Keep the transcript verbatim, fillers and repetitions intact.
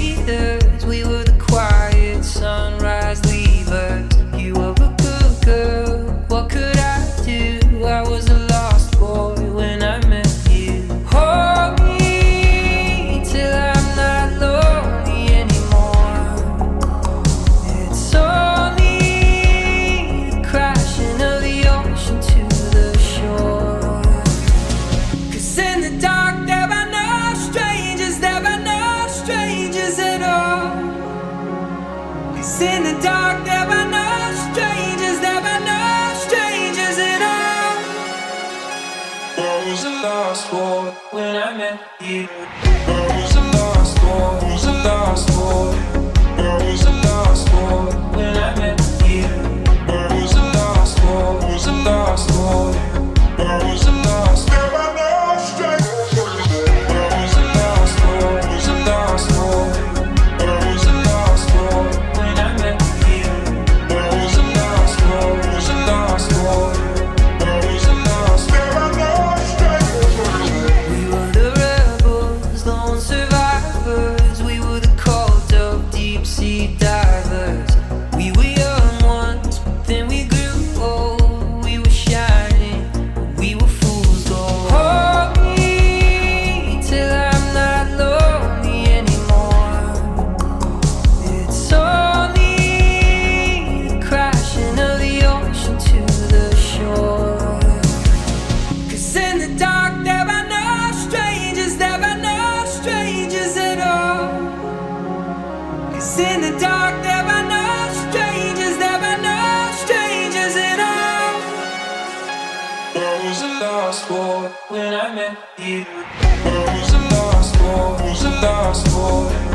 breathers. We were the quiet sunrise leavers. You were a good girl. What could I do? I was a lost boy when I met you. Hold me till I'm not lonely anymore. It's only the crashing of the ocean to the shore. 'Cause in the dark there are no strangers, there are no strangers at all. 'Cause in the dark there are no strangers, there are no strangers at all. I was a lost boy when I met you. I was a lost boy, was a lost boy. I was a lost boy when I met you. I was a lost boy, was a lost boy. I was a lost boy. There are no strangers. I was a lost boy, was a lost boy. I was a lost boy when I met you. I was a lost boy, was a lost boy. I was a lost boy. There are no strangers. We were the rebels, lone survivors. We were the cold of deep sea divers. We were young once, but then we grew old. We were shining, but we were fools gold. Hold me till I'm not lonely anymore. It's only the crashing of the ocean to the shore. 'Cause in the dark there are no strangers, there are no strangers at all. 'Cause in the dark there are no strangers, there are no strangers at all. I was a lost boy when I met you. I was a lost boy, was a lost boy.